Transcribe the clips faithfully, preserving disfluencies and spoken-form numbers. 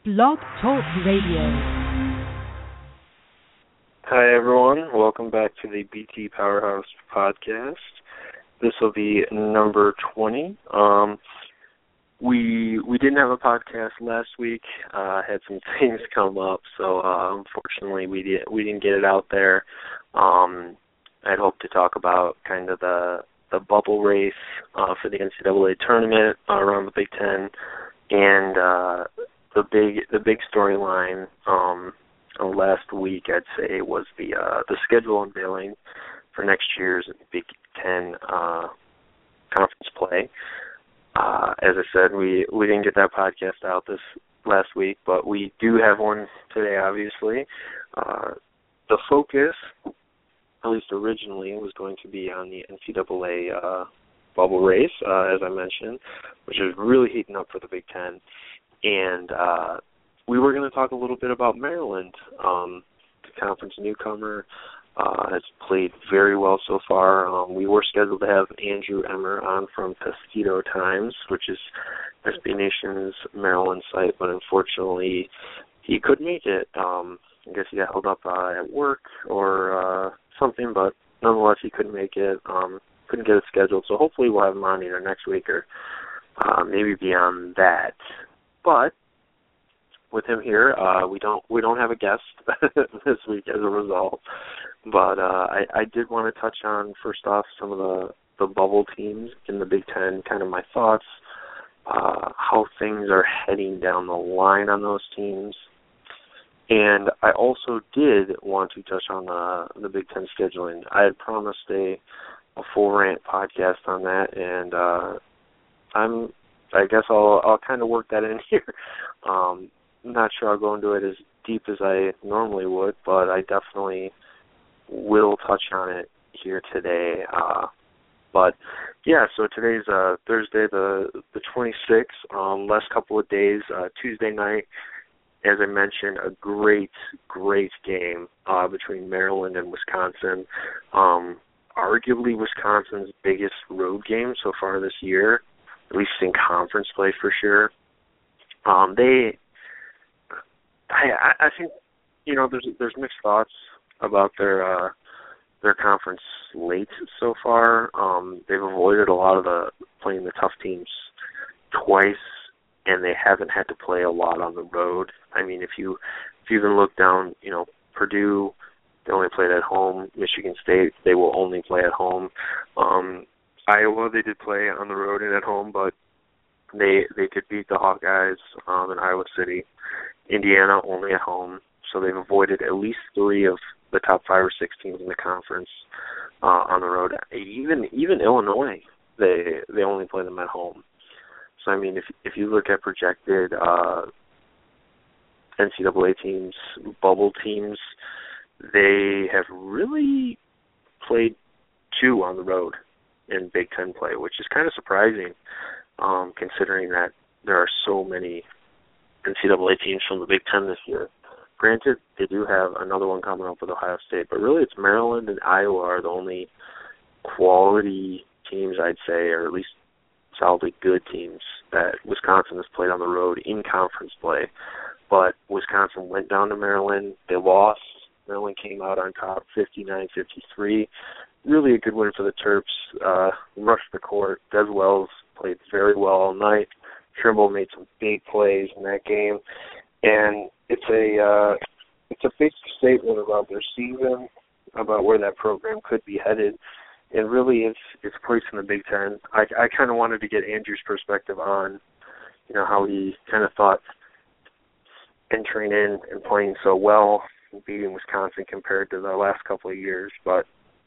Blog Talk Radio. Hi, everyone. Welcome back to the B T Powerhouse podcast. This will be number twenty. Um, we we didn't have a podcast last week. Uh, had some things come up, so uh, unfortunately we did we didn't get it out there. Um, I'd hoped to talk about kind of the the bubble race uh, for the N C double A tournament uh, around the Big Ten, and uh, the big the big storyline um, last week, I'd say, was the uh, the schedule unveiling for next year's Big Ten uh, conference play. Uh, as I said, we, we didn't get that podcast out this last week, but we do have one today, obviously. Uh, the focus, at least originally, was going to be on the N C double A uh, bubble race, uh, as I mentioned, which is really heating up for the Big Ten. And uh, we were going to talk a little bit about Maryland. Um, the conference newcomer uh, has played very well so far. Um, we were scheduled to have Andrew Emmer on from Tuxedo Times, which is S B Nation's Maryland site, but unfortunately he couldn't make it. Um, I guess he got held up uh, at work or uh, something, but nonetheless he couldn't make it. Um, couldn't get it scheduled, so hopefully we'll have him on either next week or uh, maybe beyond that. But with him here, uh, we don't we don't have a guest this week as a result. But uh, I, I did want to touch on, first off, some of the, the bubble teams in the Big Ten, kind of my thoughts, uh, how things are heading down the line on those teams. And I also did want to touch on the, the Big Ten scheduling. I had promised a, a full rant podcast on that, and uh, I'm I guess I'll I'll kind of work that in here. Um, I'm not sure I'll go into it as deep as I normally would, but I definitely will touch on it here today. Uh, but yeah, so today's uh, Thursday, the the twenty-sixth. Um, last couple of days, uh, Tuesday night, as I mentioned, a great great game uh, between Maryland and Wisconsin. Um, arguably Wisconsin's biggest road game so far this year, at least in conference play for sure. Um, they, I, I think, you know, there's there's mixed thoughts about their uh, their conference slate so far. Um, they've avoided a lot of the playing the tough teams twice, and they haven't had to play a lot on the road. I mean, if you if you even look down, you know, Purdue, they only played at home. Michigan State, they will only play at home. Um, Iowa, they did play on the road and at home, but they they could beat the Hawkeyes um, in Iowa City. Indiana, only at home. So they've avoided at least three of the top five or six teams in the conference uh, on the road. Even even Illinois, they they only play them at home. So, I mean, if if you look at projected uh, N C double A teams, bubble teams, they have really played two on the road in Big Ten play, which is kind of surprising, um, considering that there are so many N C double A teams from the Big Ten this year. Granted, they do have another one coming up with Ohio State, but really it's Maryland and Iowa are the only quality teams, I'd say, or at least solidly good teams that Wisconsin has played on the road in conference play. But Wisconsin went down to Maryland. They lost. Maryland came out on top fifty-nine fifty-three. Really a good win for the Terps. Uh, rushed the court. Des Wells played very well all night. Trimble made some big plays in that game, and it's a uh, it's a big statement about their season, about where that program could be headed, and really its its place in the Big Ten. I, I kind of wanted to get Andrew's perspective on, you know, how he kind of thought entering in and playing so well, beating Wisconsin compared to the last couple of years, but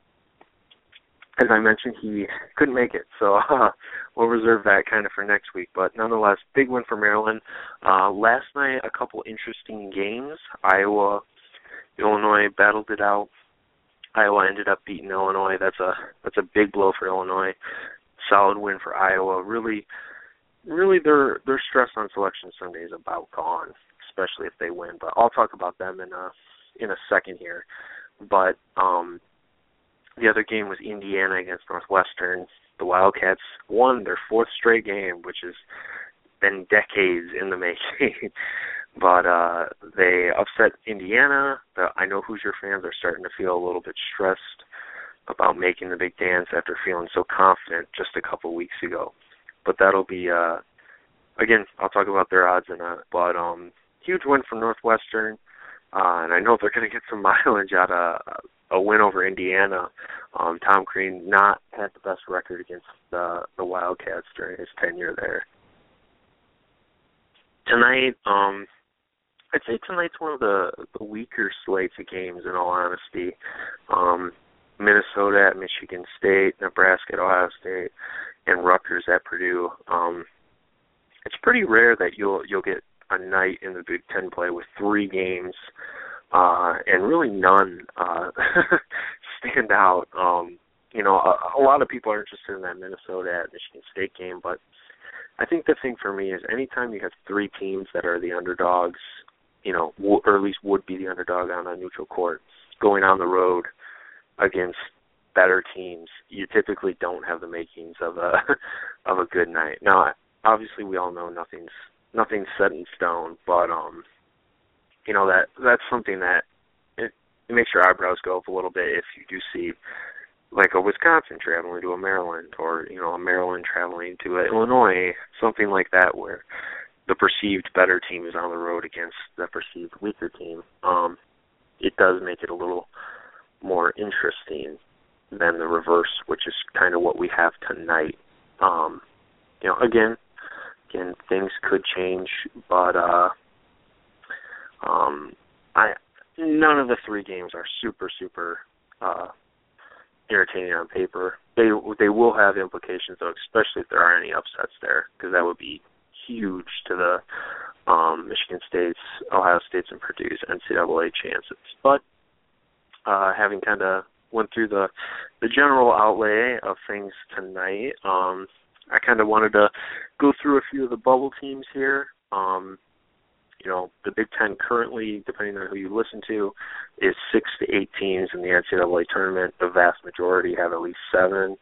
as I mentioned, he couldn't make it, so uh, we'll reserve that kind of for next week. But nonetheless, big win for Maryland. Uh, last night, a couple interesting games. Iowa, Illinois battled it out. Iowa ended up beating Illinois. That's a that's a big blow for Illinois. Solid win for Iowa. Really, really, their their stress on Selection Sunday is about gone, especially if they win. But I'll talk about them in a in a second here. But um, the other game was Indiana against Northwestern. The Wildcats won their fourth straight game, which has been decades in the making. But uh, they upset Indiana. The, I know Hoosier fans are starting to feel a little bit stressed about making the big dance after feeling so confident just a couple weeks ago. But that'll be, uh, again, I'll talk about their odds in a, but um, huge win for Northwestern. Uh, and I know they're going to get some mileage out of a win over Indiana. Um, Tom Crean not had the best record against the, the Wildcats during his tenure there. Tonight, um, I'd say tonight's one of the, the weaker slates of games, in all honesty. Um, Minnesota at Michigan State, Nebraska at Ohio State, and Rutgers at Purdue. Um, it's pretty rare that you'll you'll get a night in the Big Ten play with three games, uh, and really none uh, stand out. Um, you know, a, a lot of people are interested in that Minnesota at Michigan State game, but I think the thing for me is anytime you have three teams that are the underdogs, you know, or at least would be the underdog on a neutral court, going on the road against better teams, you typically don't have the makings of a of a good night. Now, obviously, we all know nothing's nothing's set in stone, but um, you know that that's something that it, it makes your eyebrows go up a little bit if you do see like a Wisconsin traveling to a Maryland, or you know a Maryland traveling to a Illinois, something like that, where the perceived better team is on the road against the perceived weaker team. Um, it does make it a little more interesting than the reverse, which is kind of what we have tonight. Um, you know, again, again, things could change, but uh, um, I none of the three games are super, super uh, entertaining on paper. They they will have implications, though, especially if there are any upsets there, because that would be huge to the um, Michigan State's, Ohio State's, and Purdue's N C double A chances. But uh, having kind of went through the the general outlay of things tonight, um, I kind of wanted to go through a few of the bubble teams here. Um, you know, the Big Ten currently, depending on who you listen to, is six to eight teams in the N C double A tournament. The vast majority have at least seven.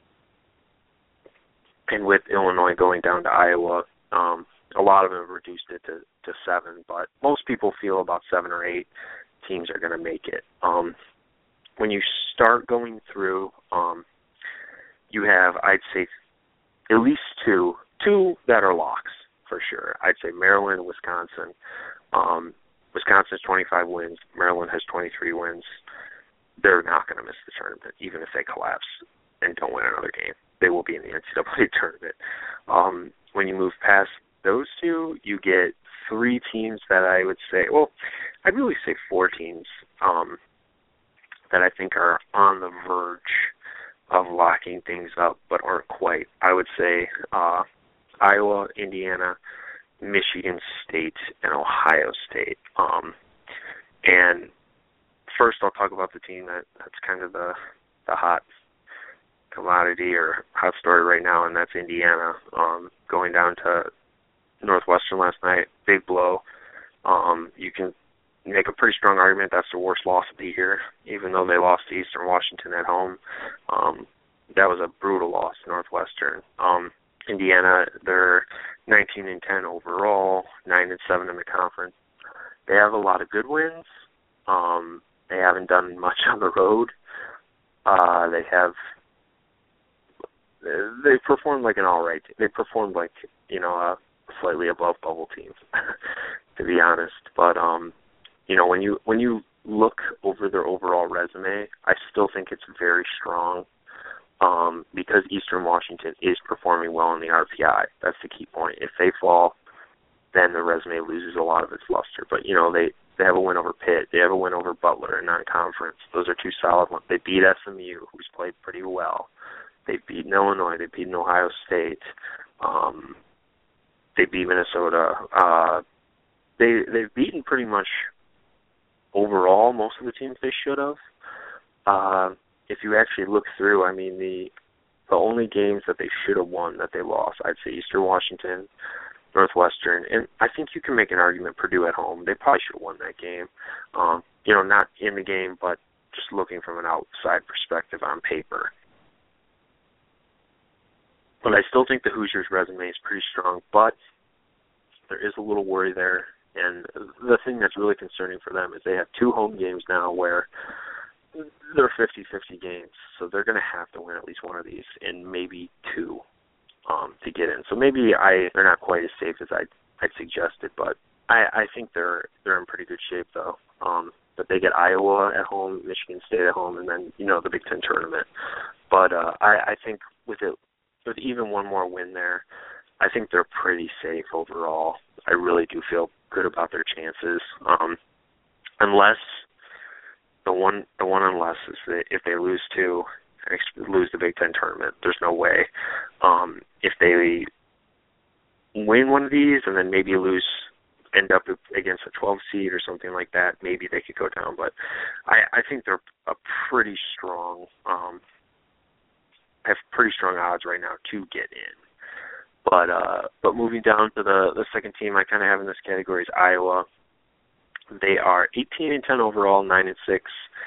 And with Illinois going down to Iowa, um, a lot of them have reduced it to, to seven, but most people feel about seven or eight teams are going to make it. Um, when you start going through, um, you have, I'd say, at least two, two that are locks for sure. I'd say Maryland and Wisconsin. Um, Wisconsin has twenty-five wins. Maryland has twenty-three wins. They're not going to miss the tournament, even if they collapse and don't win another game. They will be in the N C double A tournament. Um, when you move past those two, you get three teams that I would say, well, I'd really say four teams um, that I think are on the verge of locking things up, but aren't quite. I would say uh, Iowa, Indiana, Michigan State, and Ohio State. Um, and first, I'll talk about the team that, that's kind of the the hot commodity or hot story right now, and that's Indiana. Um, going down to Northwestern last night, big blow. Um, you can make a pretty strong argument that's the worst loss of the year, even though they lost to Eastern Washington at home. Um, that was a brutal loss to Northwestern. Um, Indiana, they're nineteen and ten overall, nine and seven in the conference. They have a lot of good wins. Um, they haven't done much on the road. Uh, they have they performed like an all right team. They performed like, you know, a slightly above bubble team, to be honest. But um, you know, when you when you look over their overall resume, I still think it's very strong. Um, because Eastern Washington is performing well in the R P I. That's the key point. If they fall, then the resume loses a lot of its luster. But, you know, they, they have a win over Pitt. They have a win over Butler in non-conference. Those are two solid ones. They beat S M U, who's played pretty well. They've beaten Illinois. They've beaten Ohio State. Um, they beat Minnesota. Uh, they, they've beaten pretty much overall most of the teams they should have. Uh, if you actually look through, I mean, the the only games that they should have won that they lost, I'd say Eastern Washington, Northwestern, and I think you can make an argument Purdue at home. They probably should have won that game. Um, you know, not in the game, but just looking from an outside perspective on paper. But I still think the Hoosiers' resume is pretty strong, but there is a little worry there And the thing that's really concerning for them is they have two home games now where they're fifty-fifty games, so they're going to have to win at least one of these, and maybe two um, to get in. So maybe I they're not quite as safe as I'd, I'd suggested, but I, I think they're they're in pretty good shape though. Um, but they get Iowa at home, Michigan State at home, and then you know the Big Ten tournament. But uh, I, I think with it with even one more win there, I think they're pretty safe overall. I really do feel good about their chances, um, unless. The one, the one unless is that if they lose two, lose the Big Ten tournament, there's no way. Um, if they win one of these and then maybe lose, end up against a twelve seed or something like that, maybe they could go down. But I, I think they're a pretty strong, um, have pretty strong odds right now to get in. But uh, but moving down to the the second team I kind of have in this category is Iowa. They are eighteen and ten overall, nine and six.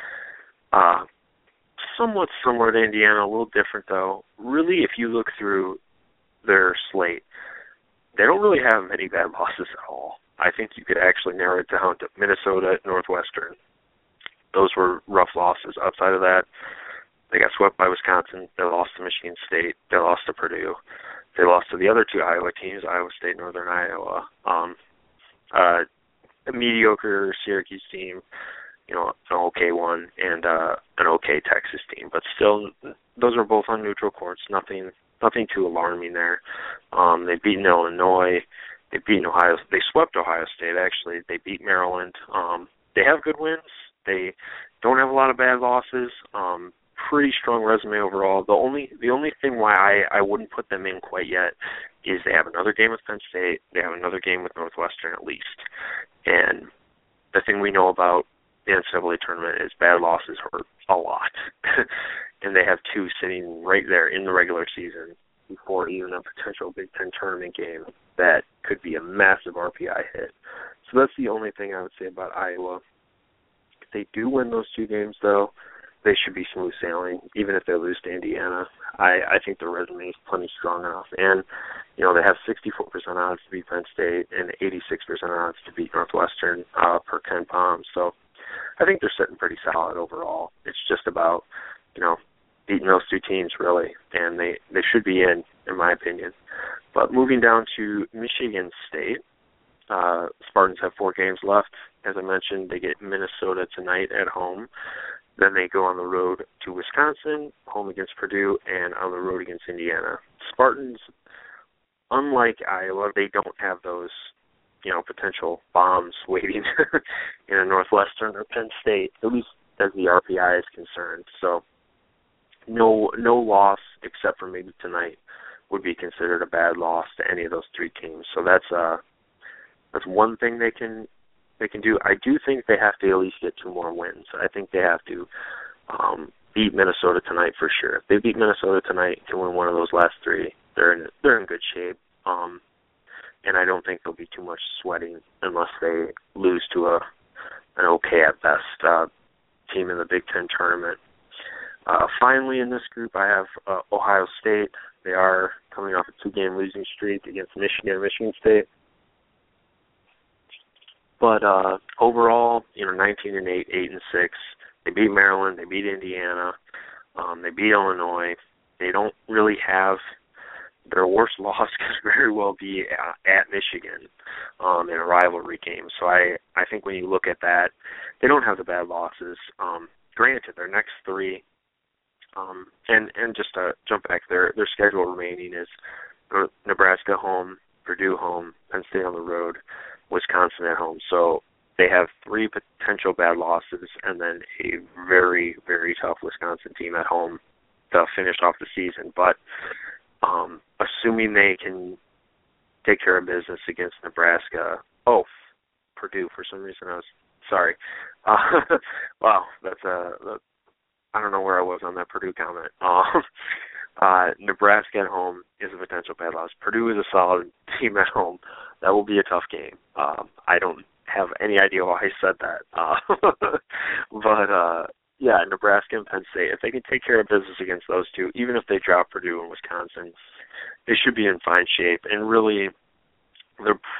Uh, somewhat similar to Indiana, a little different though. Really, if you look through their slate, they don't really have many bad losses at all. I think you could actually narrow it down to Minnesota, Northwestern. Those were rough losses. Outside of that, they got swept by Wisconsin. They lost to Michigan State. They lost to Purdue. They lost to the other two Iowa teams, Iowa State, Northern Iowa. Um, uh, a mediocre Syracuse team, you know, an okay one, and uh, an okay Texas team. But still, those are both on neutral courts. Nothing, nothing too alarming there. Um, they've beaten Illinois. They've beaten Ohio. They swept Ohio State. Actually, they beat Maryland. Um, they have good wins. They don't have a lot of bad losses. Um, pretty strong resume overall. The only, the only thing why I, I wouldn't put them in quite yet is they have another game with Penn State. They have another game with Northwestern at least. And the thing we know about the N C double A tournament is bad losses hurt a lot. And they have two sitting right there in the regular season before even a potential Big Ten tournament game that could be a massive R P I hit. So that's the only thing I would say about Iowa. If they do win those two games, though, they should be smooth sailing, even if they lose to Indiana. I, I think their resume is plenty strong enough. And, you know, they have sixty-four percent odds to beat Penn State and eighty-six percent odds to beat Northwestern uh, per Ken Pom. So I think they're sitting pretty solid overall. It's just about, you know, beating those two teams, really. And they, they should be in, in my opinion. But moving down to Michigan State, uh, Spartans have four games left. As I mentioned, they get Minnesota tonight at home. Then they go on the road to Wisconsin, home against Purdue, and on the road against Indiana. Spartans, unlike Iowa, they don't have those, you know, potential bombs waiting in a Northwestern or Penn State, at least as the R P I is concerned. So no no loss except for maybe tonight would be considered a bad loss to any of those three teams. So that's uh that's one thing they can they can do. I do think they have to at least get two more wins. I think they have to um, beat Minnesota tonight for sure. If they beat Minnesota tonight and win one of those last three, they're in they're in good shape. Um, and I don't think there'll be too much sweating unless they lose to a an okay at best uh, team in the Big Ten tournament. Uh, finally, in this group, I have uh, Ohio State. They are coming off a two-game losing streak against Michigan and Michigan State. But uh, overall, you know, nineteen and eight, eight and six. They beat Maryland. They beat Indiana. Um, they beat Illinois. They don't really have their worst loss could very well be at, at Michigan um, in a rivalry game. So I, I think when you look at that, they don't have the bad losses. Um, granted, their next three, um, and and just to jump back, their their schedule remaining is Nebraska home, Purdue home, Penn State on the road, Wisconsin at home. So they have three potential bad losses and then a very, very tough Wisconsin team at home to finish off the season. But um, assuming they can take care of business against Nebraska, oh, Purdue, for some reason I was, sorry. Uh, wow, that's a, I don't know where I was on that Purdue comment. Um, uh, Nebraska at home is a potential bad loss. Purdue is a solid team at home. That will be a tough game. Um, I don't have any idea why I said that. Uh, but, uh, yeah, Nebraska and Penn State, if they can take care of business against those two, even if they drop Purdue and Wisconsin, they should be in fine shape. And really, they're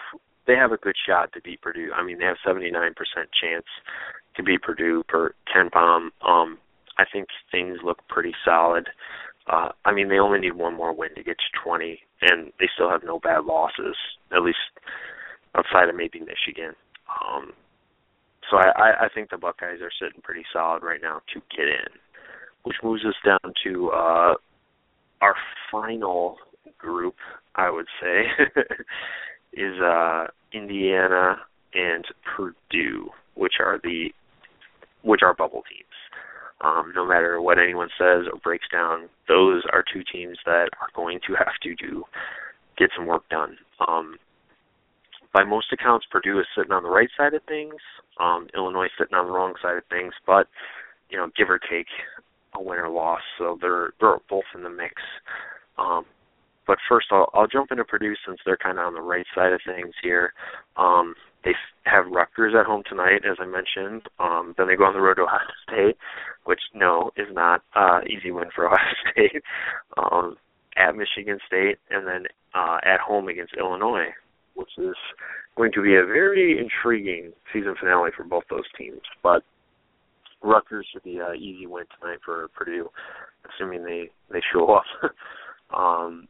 they have a good shot to beat Purdue. I mean, they have seventy-nine percent chance to beat Purdue per KenPom. Um, I think things look pretty solid. Uh, I mean, they only need one more win to get to twenty, and they still have no bad losses, at least outside of maybe Michigan. Um, so I, I think the Buckeyes are sitting pretty solid right now to get in, which moves us down to uh, our final group, I would say, is uh, Indiana and Purdue, which are the which are bubble teams. Um, no matter what anyone says or breaks down, those are two teams that are going to have to do get some work done. Um, by most accounts, Purdue is sitting on the right side of things. Um, Illinois is sitting on the wrong side of things, but you know, give or take a win or loss, so they're they're both in the mix. Um, but first, I'll, I'll jump into Purdue since they're kind of on the right side of things here. Um, they have Rutgers at home tonight, as I mentioned. Um, then they go on the road to Ohio State, which, no, is not an uh, easy win for Ohio State. Um, at Michigan State, and then uh, at home against Illinois, which is going to be a very intriguing season finale for both those teams. But Rutgers should be an easy win tonight for Purdue, assuming they, they show up. um,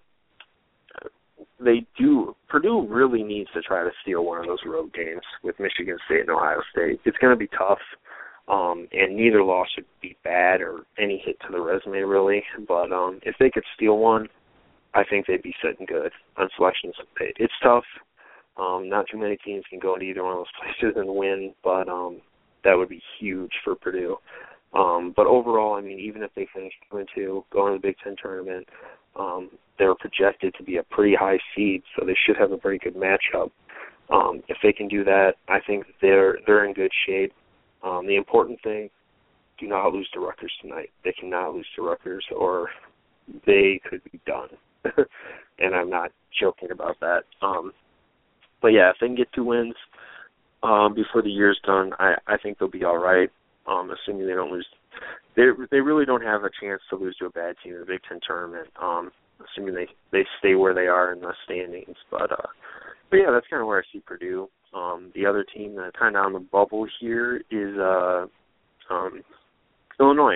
they do, Purdue really needs to try to steal one of those road games with Michigan State and Ohio State. It's going to be tough, um, and neither loss should be bad or any hit to the resume, really. But um, if they could steal one, I think they'd be sitting good on selections. It's tough. Um, not too many teams can go into either one of those places and win, but um, that would be huge for Purdue. Um, but overall, I mean, even if they finish two and two, go into the Big Ten tournament, um, they're projected to be a pretty high seed, so they should have a very good matchup. Um, if they can do that, I think they're they're in good shape. Um, the important thing, do not lose to Rutgers tonight. They cannot lose to Rutgers, or they could be done. And I'm not joking about that. Um, but yeah, if they can get two wins um, before the year's done, I, I think they'll be all right. Um, assuming they don't lose, they they really don't have a chance to lose to a bad team in the Big Ten tournament. Um, assuming they, they stay where they are in the standings, but uh, but yeah, that's kind of where I see Purdue. Um, the other team that's kind of on the bubble here is uh, um, Illinois,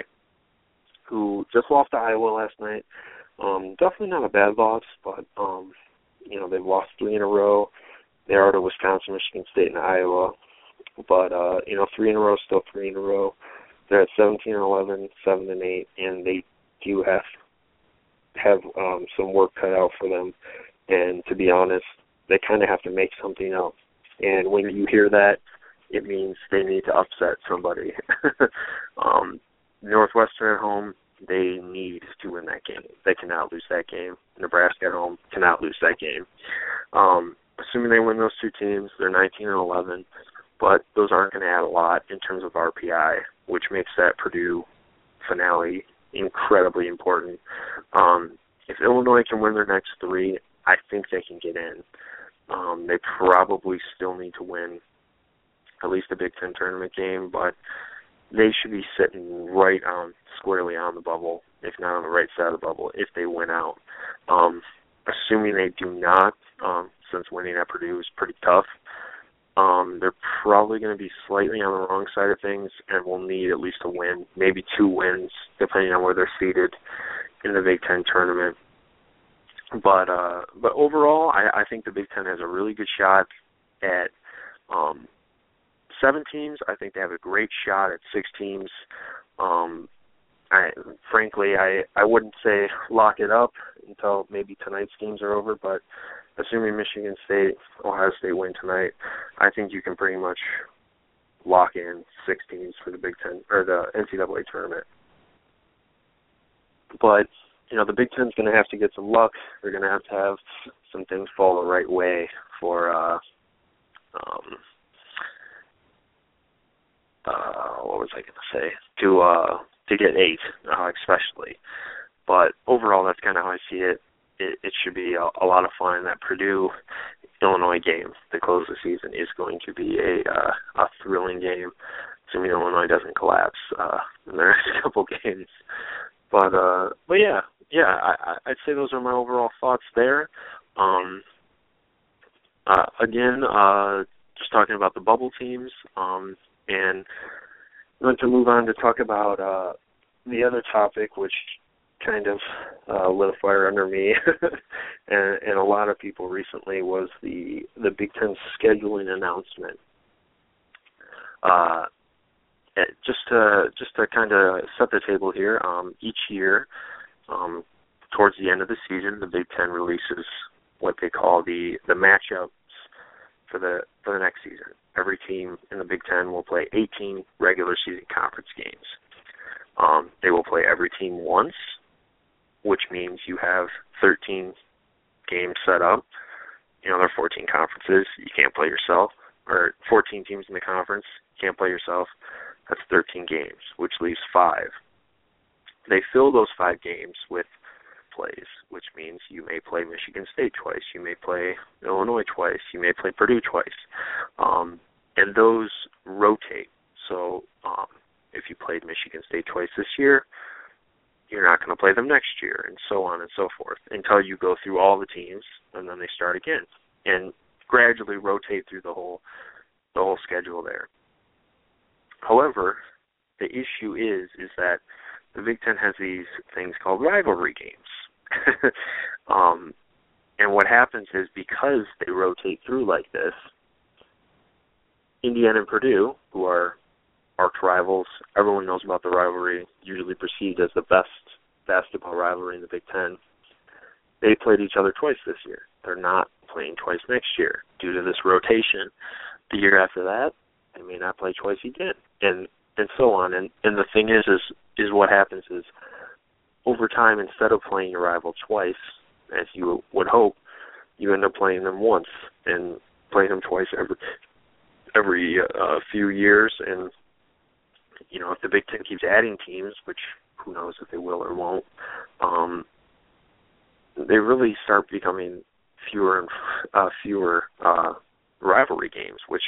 who just lost to Iowa last night. Um, definitely not a bad loss, but um, you know, they've lost three in a row. They are to Wisconsin, Michigan State, and Iowa. But, uh, you know, three in a row, still three in a row. They're at seventeen and eleven, seven and eight, and they do have have um, some work cut out for them. And to be honest, they kind of have to make something up. And when you hear that, it means they need to upset somebody. um, Northwestern at home, they need to win that game. They cannot lose that game. Nebraska at home cannot lose that game. Um, assuming they win those two teams, they're nineteen and eleven. But those aren't going to add a lot in terms of R P I, which makes that Purdue finale incredibly important. Um, if Illinois can win their next three, I think they can get in. Um, they probably still need to win at least a Big Ten tournament game, but they should be sitting right on squarely on the bubble, if not on the right side of the bubble, if they win out. Um, assuming they do not, um, since winning at Purdue is pretty tough, Um, they're probably going to be slightly on the wrong side of things and will need at least a win, maybe two wins, depending on where they're seated in the Big Ten tournament. But uh, but overall, I, I think the Big Ten has a really good shot at um, seven teams. I think they have a great shot at six teams. Um, I, frankly, I, I wouldn't say lock it up until maybe tonight's games are over, but assuming Michigan State, Ohio State win tonight, I think you can pretty much lock in six teams for the Big Ten or the N C double A tournament. But you know, the Big Ten's going to have to get some luck. They're going to have to have some things fall the right way for uh, um, uh, what was I going to say to uh, to get eight, uh, especially. But overall, that's kind of how I see it. It, it should be a, a lot of fun. That Purdue-Illinois game to close the season is going to be a uh, a thrilling game, assuming Illinois doesn't collapse uh, in the next couple games. But uh, but yeah, yeah, I, I'd say those are my overall thoughts there. Um, uh, again, uh, just talking about the bubble teams, um, and I want to move on to talk about uh, the other topic, which kind of uh, lit a fire under me and, and a lot of people recently, was the, the Big Ten scheduling announcement. Uh, just to just to kind of set the table here, um, each year, um, towards the end of the season, the Big Ten releases what they call the, the matchups for the for the next season. Every team in the Big Ten will play eighteen regular season conference games. Um, they will play every team once, which means you have thirteen games set up. You know, there are fourteen conferences. You can't play yourself. Or fourteen teams in the conference. You can't play yourself. That's thirteen games, which leaves five. They fill those five games with plays, which means you may play Michigan State twice. You may play Illinois twice. You may play Purdue twice. Um, and those rotate. So um, if you played Michigan State twice this year, you're not going to play them next year, and so on and so forth, until you go through all the teams, and then they start again, and gradually rotate through the whole the whole schedule there. However, the issue is is that the Big Ten has these things called rivalry games. um, and what happens is, because they rotate through like this, Indiana and Purdue, who are arch rivals, everyone knows about the rivalry, usually perceived as the best basketball rivalry in the Big Ten, they played each other twice this year. They're not playing twice next year due to this rotation. The year after that, they may not play twice again, and and so on. And and the thing is, is is what happens is, over time, instead of playing your rival twice, as you would hope, you end up playing them once, and playing them twice every every uh, few years. And you know, if the Big Ten keeps adding teams, which who knows if they will or won't, um, they really start becoming fewer and uh, fewer uh, rivalry games, which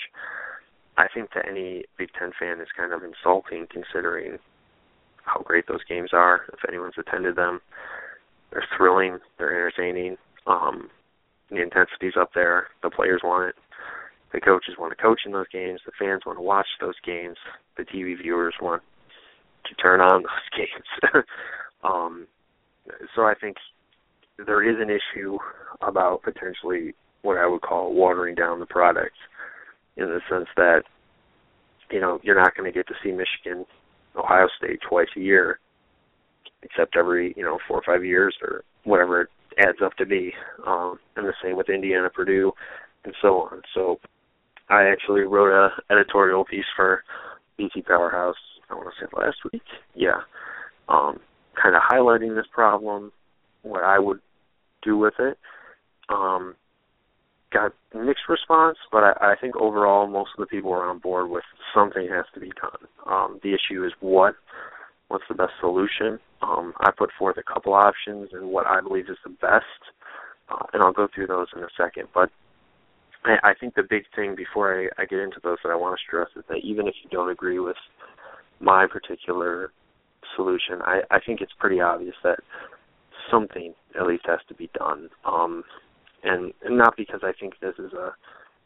I think to any Big Ten fan is kind of insulting, considering how great those games are. If anyone's attended them, they're thrilling, they're entertaining, um, the intensity's up there, the players want it, the coaches want to coach in those games, the fans want to watch those games, the T V viewers want to turn on those games. um, so I think there is an issue about potentially what I would call watering down the product, in the sense that, you know, you're not going to get to see Michigan, Ohio State twice a year, except every, you know, four or five years or whatever it adds up to be. Um, and the same with Indiana, Purdue, and so on. So I actually wrote a editorial piece for B T Powerhouse, I want to say last week, yeah, um, kind of highlighting this problem, what I would do with it. Um, got mixed response, but I, I think overall most of the people are on board with something has to be done. Um, the issue is what? What's the best solution? Um, I put forth a couple options and what I believe is the best, uh, and I'll go through those in a second. But I, I think the big thing before I, I get into those that I want to stress is that even if you don't agree with my particular solution, I, I think it's pretty obvious that something at least has to be done. Um, and, and not because I think this is a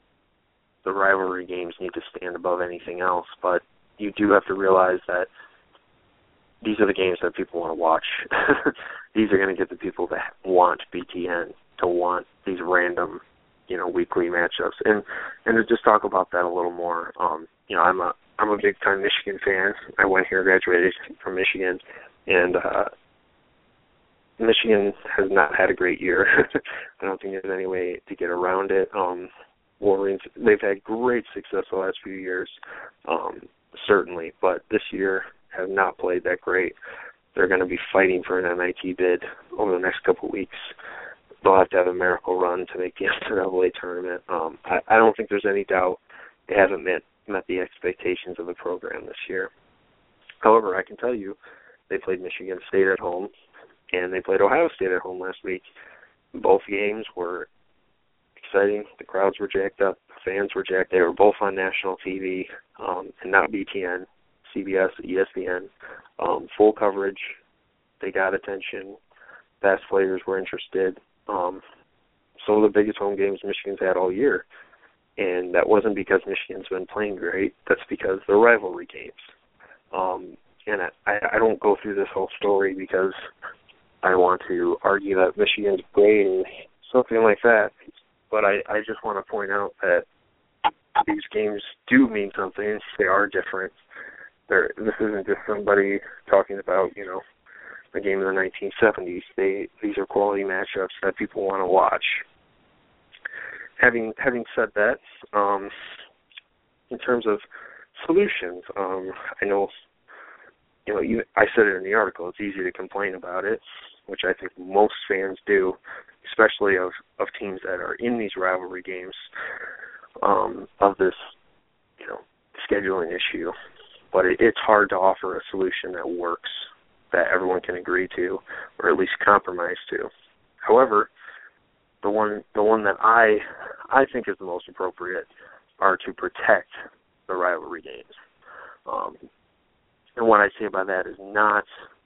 the rivalry games need to stand above anything else, but you do have to realize that these are the games that people want to watch. These are going to get the people that want B T N to want these random, you know, weekly matchups. And and to just talk about that a little more, um, you know, I'm a I'm a big time Michigan fan. I went here, graduated from Michigan, and uh, Michigan has not had a great year. I don't think there's any way to get around it. Um, Wolverines, they've had great success the last few years, um, certainly, but this year have not played that great. They're going to be fighting for an N I T bid over the next couple of weeks. They'll have to have a miracle run to make the N C double A tournament. Um, I, I don't think there's any doubt they haven't met, met the expectations of the program this year. However, I can tell you they played Michigan State at home, and they played Ohio State at home last week. Both games were exciting. The crowds were jacked up. The fans were jacked. They were both on national T V, um, and not B T N, C B S, E S P N. Um, full coverage. They got attention. Best players were interested. Um, some of the biggest home games Michigan's had all year. And that wasn't because Michigan's been playing great. That's because they're rivalry games. Um, and I, I don't go through this whole story because I want to argue that Michigan's great or something like that. But I, I just want to point out that these games do mean something. They are different. They're, this isn't just somebody talking about, you know, a game in the nineteen seventies. They These are quality matchups that people want to watch. Having having said that, um, in terms of solutions, um, I know, you know, you, I said it in the article. It's easy to complain about it, which I think most fans do, especially of, of teams that are in these rivalry games, um, of this, you know, scheduling issue. But it, it's hard to offer a solution that works, that everyone can agree to, or at least compromise to. However, the one the one that I I think is the most appropriate are to protect the rivalry games. Um, and what I say by that is not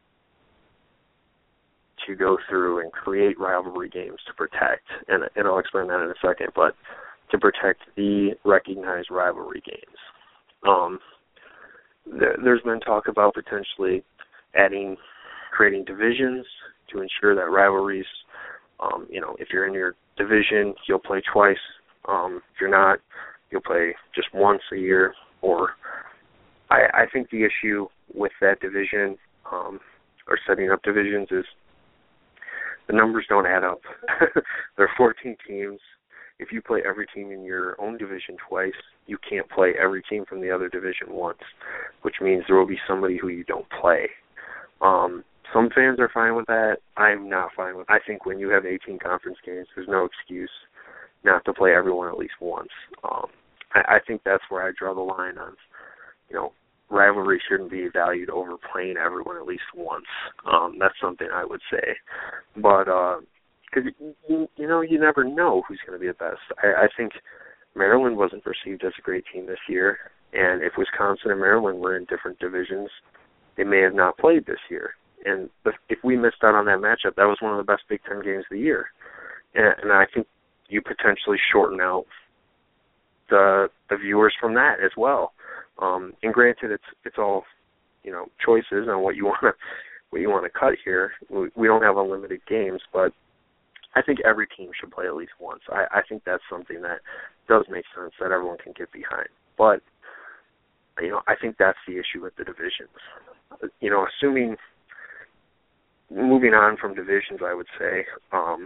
to go through and create rivalry games to protect, and, and I'll explain that in a second, but to protect the recognized rivalry games. Um, there, there's been talk about potentially adding, creating divisions to ensure that rivalries, um, you know, if you're in your division, you'll play twice. Um, if you're not, you'll play just once a year. Or I, I think the issue with that division, um, or setting up divisions, is the numbers don't add up. There are fourteen teams. If you play every team in your own division twice, you can't play every team from the other division once, which means there will be somebody who you don't play. Um, some fans are fine with that. I'm not fine with it. I think when you have eighteen conference games, there's no excuse not to play everyone at least once. Um, I, I think that's where I draw the line on, you know, rivalry shouldn't be valued over playing everyone at least once. Um, that's something I would say. But, because, uh, you, you know, you never know who's going to be the best. I, I think Maryland wasn't perceived as a great team this year, and if Wisconsin and Maryland were in different divisions, they may have not played this year. And if we missed out on that matchup, that was one of the best Big Ten games of the year. And, and I think you potentially shorten out the the viewers from that as well. Um, and granted, it's it's all, you know, choices on what you want to what you want to cut here. We, we don't have unlimited games, but I think every team should play at least once. I, I think that's something that does make sense that everyone can get behind. But you know, I think that's the issue with the divisions. You know, assuming moving on from divisions, I would say um,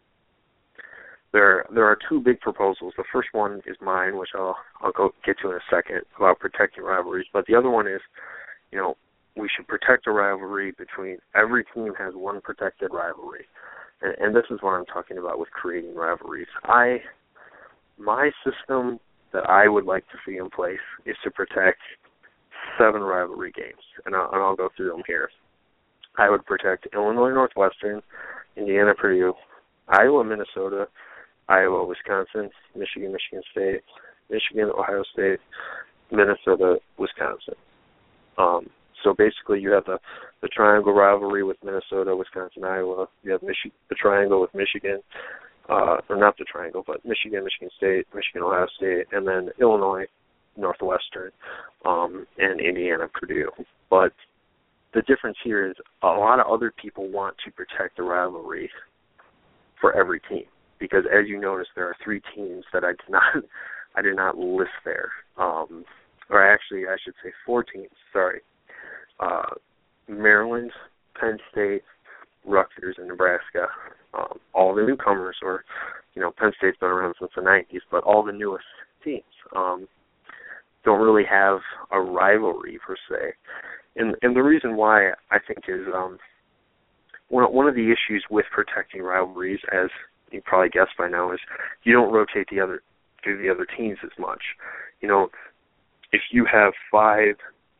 there there are two big proposals. The first one is mine, which I'll I'll go get to in a second, about protecting rivalries. But the other one is, you know, we should protect a rivalry between every team has one protected rivalry, and, and this is what I'm talking about with creating rivalries. I my system that I would like to see in place is to protect seven rivalry games, and I'll, and I'll go through them here. I would protect Illinois Northwestern, Indiana Purdue, Iowa Minnesota, Iowa Wisconsin, Michigan Michigan State, Michigan Ohio State, Minnesota Wisconsin. Um, so basically, you have the, the triangle rivalry with Minnesota, Wisconsin, Iowa. You have Michi- the triangle with Michigan, uh, or not the triangle, but Michigan Michigan State, Michigan Ohio State, and then Illinois Northwestern, um, and Indiana Purdue. But the difference here is a lot of other people want to protect the rivalry for every team, because as you notice, there are three teams that I did not I did not list there, um, or actually I should say four teams. Sorry, uh, Maryland, Penn State, Rutgers, and Nebraska. Um, all the newcomers, or you know, Penn State's been around since the nineties, but all the newest teams um, don't really have a rivalry per se. And, and the reason why, I think, is um, one, one of the issues with protecting rivalries, as you probably guessed by now, is you don't rotate the other through the other teams as much. You know, if you have five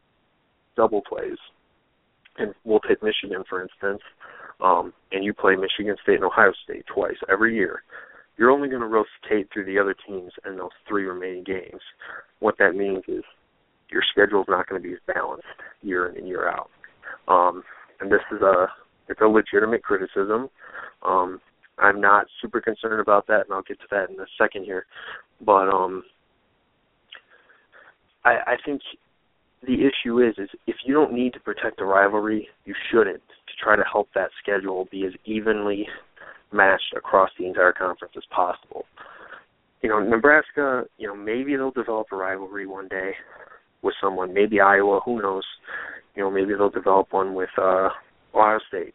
double plays, and we'll take Michigan, for instance, um, and you play Michigan State and Ohio State twice every year, you're only going to rotate through the other teams in those three remaining games. What that means is your schedule is not going to be as balanced year in and year out. Um, and this is a it's a legitimate criticism. Um, I'm not super concerned about that, and I'll get to that in a second here. But um, I, I think the issue is, is if you don't need to protect a rivalry, you shouldn't, to try to help that schedule be as evenly matched across the entire conference as possible. You know, Nebraska, you know, maybe they'll develop a rivalry one day with someone. Maybe Iowa, who knows? You know, maybe they'll develop one with uh, Ohio State.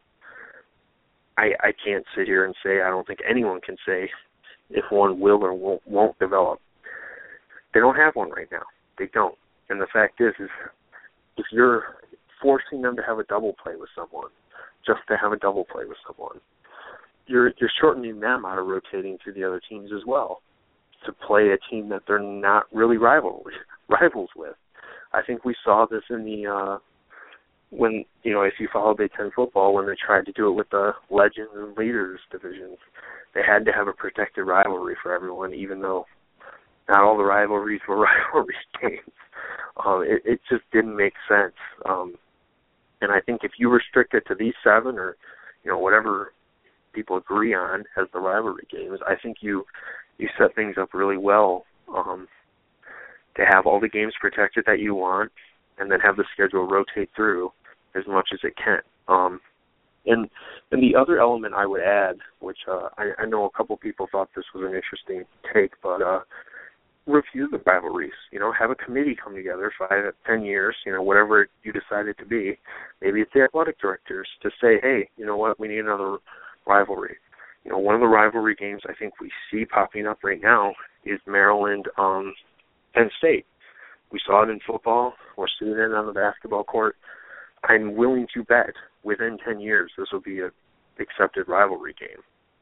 I, I can't sit here and say, I don't think anyone can say if one will or won't, won't develop. They don't have one right now. They don't. And the fact is, is if you're forcing them to have a double play with someone, just to have a double play with someone, you're you're shortening them out of rotating to the other teams as well, to play a team that they're not really rival, rivals with. I think we saw this in the uh, when, you know, if you follow Big Ten football, when they tried to do it with the Legends and Leaders divisions, they had to have a protected rivalry for everyone, even though not all the rivalries were rivalry games. Um, it, it just didn't make sense. Um, and I think if you restrict it to these seven or, you know, whatever people agree on as the rivalry games, I think you you set things up really well um, to have all the games protected that you want, and then have the schedule rotate through as much as it can. Um, and and the other element I would add, which uh, I, I know a couple people thought this was an interesting take, but uh, review the rivalries. You know, have a committee come together five, ten years, you know, whatever you decide it to be. Maybe it's the athletic directors to say, hey, you know what, we need another rivalry. You know, one of the rivalry games I think we see popping up right now is Maryland, um, Penn State. We saw it in football. We're seeing it on the basketball court. I'm willing to bet within ten years this will be a accepted rivalry game.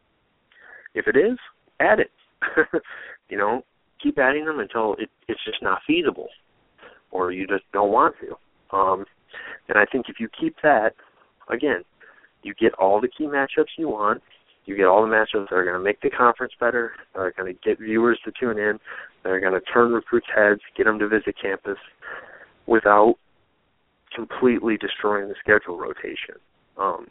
If it is, add it. You know, keep adding them until it, it's just not feasible, or you just don't want to. Um, and I think if you keep that, again, you get all the key matchups you want. You get all the matchups that are going to make the conference better, that are going to get viewers to tune in, that are going to turn recruits' heads, get them to visit campus, without completely destroying the schedule rotation. Um,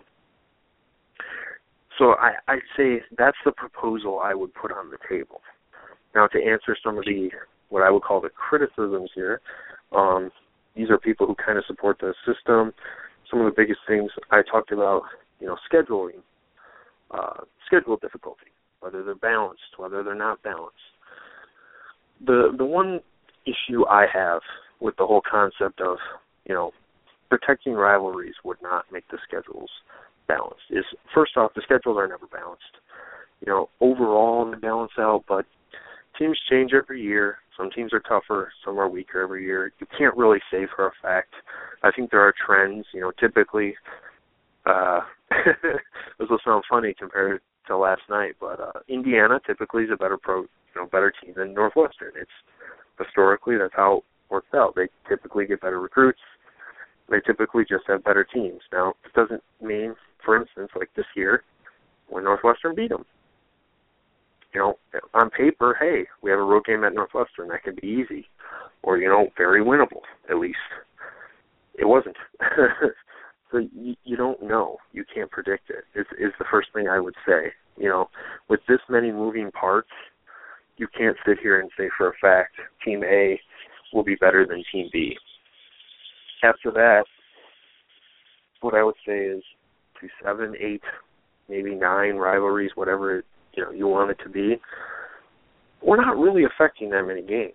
so I, I'd say that's the proposal I would put on the table. Now, to answer some of the, what I would call the criticisms here, um, these are people who kind of support the system. Some of the biggest things I talked about, you know, scheduling, uh, schedule difficulty, whether they're balanced, whether they're not balanced. The the one issue I have with the whole concept of, you know, protecting rivalries would not make the schedules balanced is, first off, the schedules are never balanced. You know, overall they balance out, but teams change every year. Some teams are tougher, some are weaker every year. You can't really say for a fact. I think there are trends. You know, typically, uh, this will sound funny compared to last night, but uh, Indiana typically is a better pro, you know, better team than Northwestern. It's historically that's how it works out. They typically get better recruits. They typically just have better teams. Now, it doesn't mean, for instance, like this year, when Northwestern beat them. You know, on paper, hey, we have a road game at Northwestern. That could be easy. Or, you know, very winnable, at least. It wasn't. So you, you don't know. You can't predict it, is, is the first thing I would say. You know, with this many moving parts, you can't sit here and say for a fact Team A will be better than Team B. After that, what I would say is to seven, eight, maybe nine rivalries, whatever it, you know you want it to be, we're not really affecting that many games.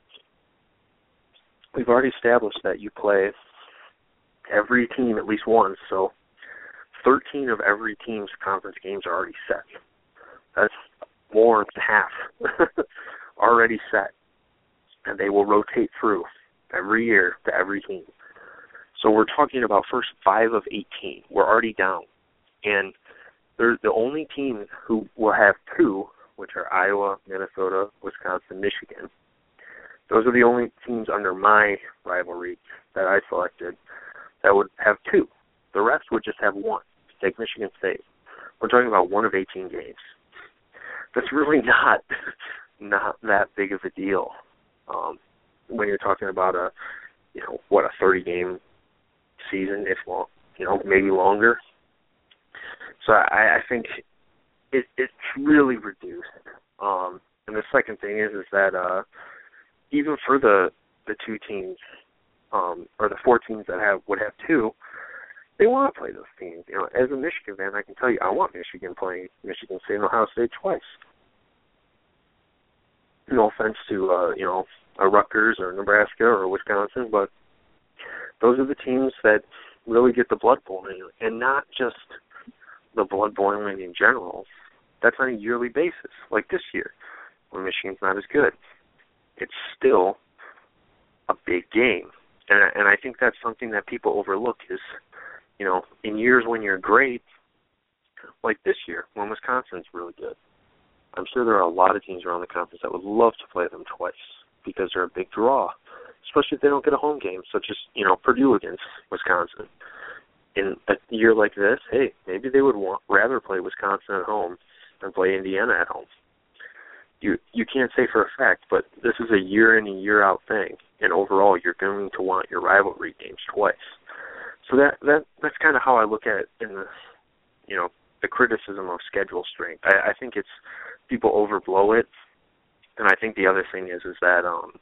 We've already established that you play every team at least once, so thirteen of every team's conference games are already set. That's more than half already set, and they will rotate through every year to every team. So we're talking about first five of eighteen. We're already down, and they're the only team who will have two, which are Iowa, Minnesota, Wisconsin, Michigan. Those are the only teams under my rivalry that I selected that would have two. The rest would just have one. Take Michigan State. We're talking about one of eighteen games. That's really not not that big of a deal um, when you're talking about a, you know, what, a thirty-game season, if long, you know, maybe longer. So I, I think it, it's really reduced. Um, and the second thing is is that uh, even for the the two teams, um, or the four teams that have would have two, they want to play those teams. You know, as a Michigan fan, I can tell you, I want Michigan playing Michigan State and Ohio State twice. No offense to uh, you know, a Rutgers or Nebraska or Wisconsin, but those are the teams that really get the blood boiling, and not just the blood boiling in general. That's on a yearly basis, like this year, when Michigan's not as good. It's still a big game, and and I think that's something that people overlook is, you know, in years when you're great, like this year, when Wisconsin's really good, I'm sure there are a lot of teams around the conference that would love to play them twice because they're a big draw, especially if they don't get a home game, such as, you know, Purdue against Wisconsin. In a year like this, hey, maybe they would want, rather play Wisconsin at home than play Indiana at home. You you can't say for a fact, but this is a year in and year out thing, and overall you're going to want your rivalry games twice. So that that that's kind of how I look at it in the, you know, the criticism of schedule strength. I, I think it's people overblow it, and I think the other thing is is that um,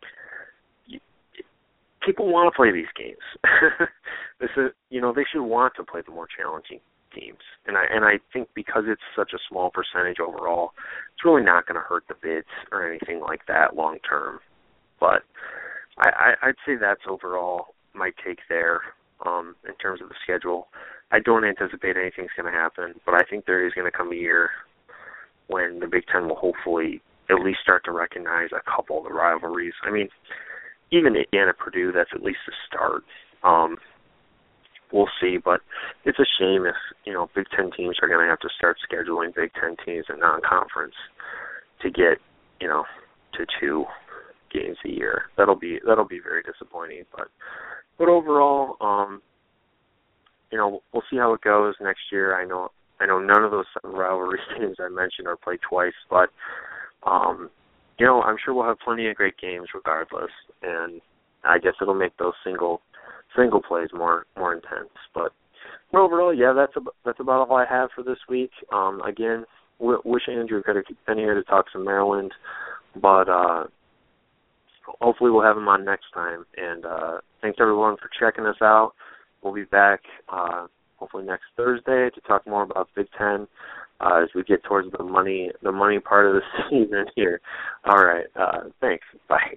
you, people want to play these games. This is, you know, they should want to play the more challenging teams, and I and I think because it's such a small percentage overall, it's really not going to hurt the bids or anything like that long term. But I, I, I'd say that's overall my take there um, in terms of the schedule. I don't anticipate anything's going to happen, but I think there is going to come a year when the Big Ten will hopefully at least start to recognize a couple of the rivalries. I mean, even Indiana Purdue, that's at least a start. Um, we'll see, but it's a shame if, you know, Big Ten teams are going to have to start scheduling Big Ten teams in non-conference to get, you know, to two games a year. That'll be that'll be very disappointing. But but overall, um, you know, we'll see how it goes next year. I know I know none of those rivalry games I mentioned are played twice, but um, you know, I'm sure we'll have plenty of great games regardless, and I guess it'll make those single single plays more more intense. But overall, yeah, that's ab- that's about all I have for this week. Um, again, w- wish Andrew could have been here to talk some Maryland, but uh, hopefully we'll have him on next time. And uh, thanks everyone for checking us out. We'll be back uh, hopefully next Thursday to talk more about Big Ten uh, as we get towards the money the money part of the season here. All right, uh, thanks. Bye.